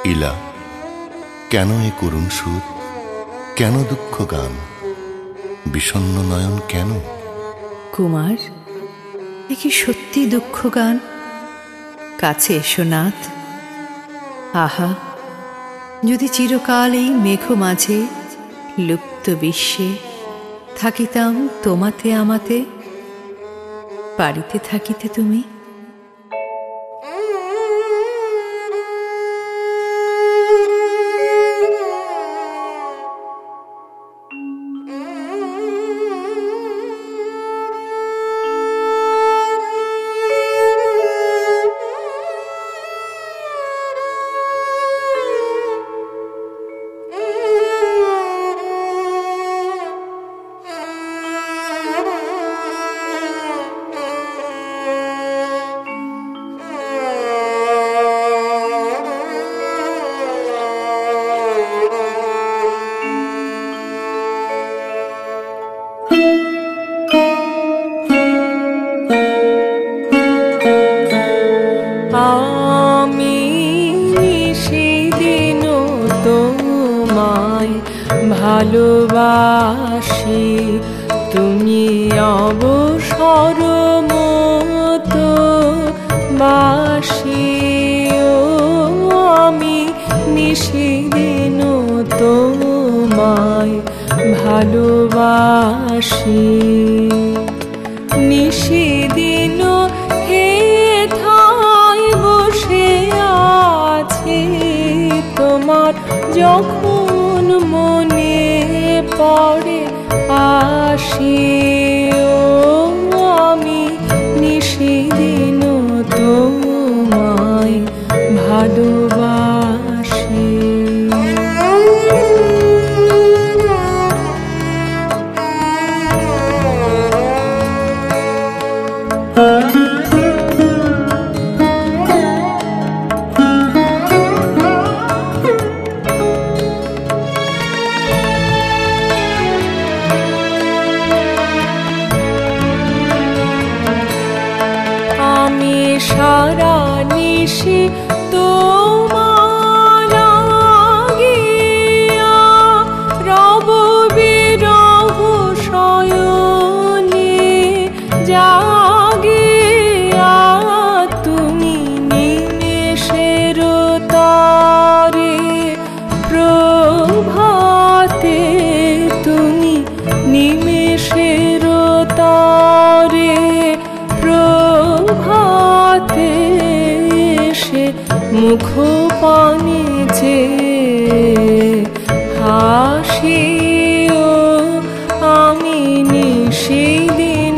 ইলা কেন এ করুণ সুর, কেন দুঃখ গান, বিষণ্ণ নয়ন কেন? কুমার, এ কি সত্যি দুঃখ গান? কাছে এসো নাথ। আহা, যদি চিরকাল এই মেঘ মাঝে লুপ্ত বিশ্বে থাকিতাম তোমাতে আমাতে, পারিতে থাকিতে তুমি। আমি সেদিন তোমায় ভালোবাসি, তুমি অবসর মতো বাসি। আমি সেদিন তোমায় ভালোবাসি, সেদিন তোমার যখন মনে পড়ে আসি। আমি সেদিন তোমায় ভালোবাসি। সারা নিশি তোমার লাগিয়া রব বিরহ শয়নে জাগিয়া, তুমি নিমেষের তরে প্রভাতে, তুমি নিমেষের তরে মুখ পানে যে হাসিও। আমি সেদিন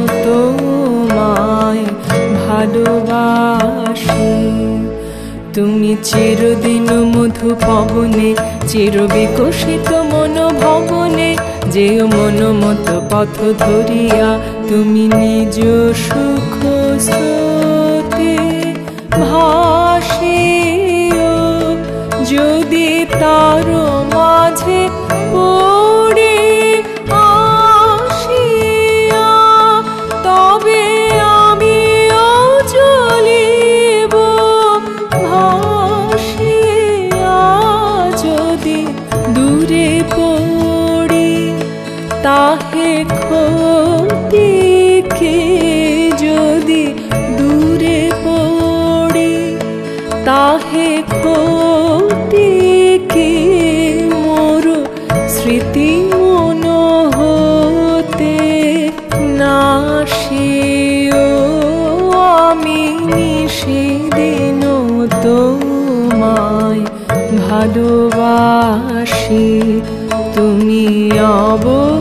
তোমায় ভালোবাসি। তুমি চিরদিন মধু পবনে, চির বিকশিত মন ভবনে, যে মন মতো পথ ধরিয়া তুমি নিজ সুখ স্রোতে ভাসিও। যদি তার মাঝে পড়ে আসিয়া, তবে আমিও চলিব ভাসিয়া। যদি দূরে পড়ি তাহে ক্ষতি কে, যদি দূরে পড়ি তাহে ক্ষতি কে। মোর স্মৃতি মন হতে নাশিও। আমি সেদিন তোমায় ভালোবাসি, তুমি